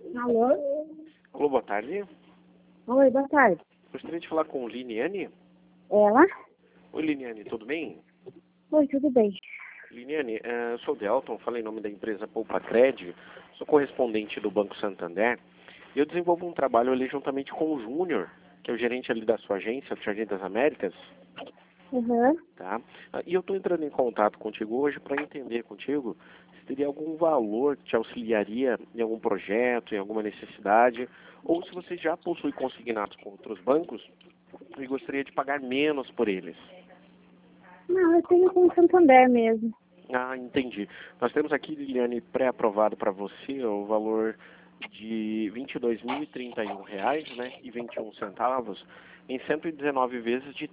Alô? Alô, boa tarde. Oi, boa tarde. Gostaria de falar com Liniane. Ela? Oi, Liniane, tudo bem? Oi, tudo bem. Liniane, eu sou o Delton, falei em nome da empresa Poupa Cred, sou correspondente do Banco Santander, e eu desenvolvo um trabalho ali juntamente com o Júnior, que é o gerente ali da sua agência, do Jardim das Américas, Uhum. tá? E eu estou entrando em contato contigo hoje para entender contigo se teria algum valor que te auxiliaria em algum projeto, em alguma necessidade, ou se você já possui consignados com outros bancos e gostaria de pagar menos por eles. Não, eu tenho com o Santander mesmo. Ah, entendi. Nós temos aqui, Liliane, pré-aprovado para você o valor de R$ 22.031, né, e 21 centavos, em 119 vezes de R$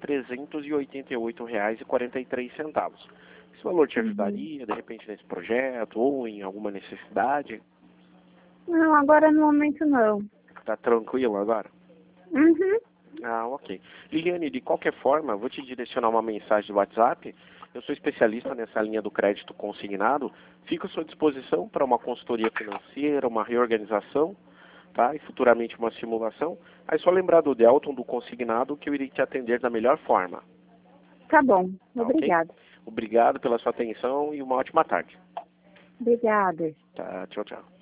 388,43. Esse valor te Uhum. ajudaria, de repente, nesse projeto ou em alguma necessidade? Não, agora no momento não. Tá tranquilo agora? Uhum. Ah, ok. Liliane, de qualquer forma, vou te direcionar uma mensagem do WhatsApp. Eu sou especialista nessa linha do crédito consignado. Fico à sua disposição para uma consultoria financeira, uma reorganização, tá? E futuramente uma simulação. Aí só lembrar do Delton, do consignado, que eu irei te atender da melhor forma. Tá bom. Tá ok? Obrigada. Obrigado pela sua atenção e uma ótima tarde. Obrigada. Tá, tchau, tchau.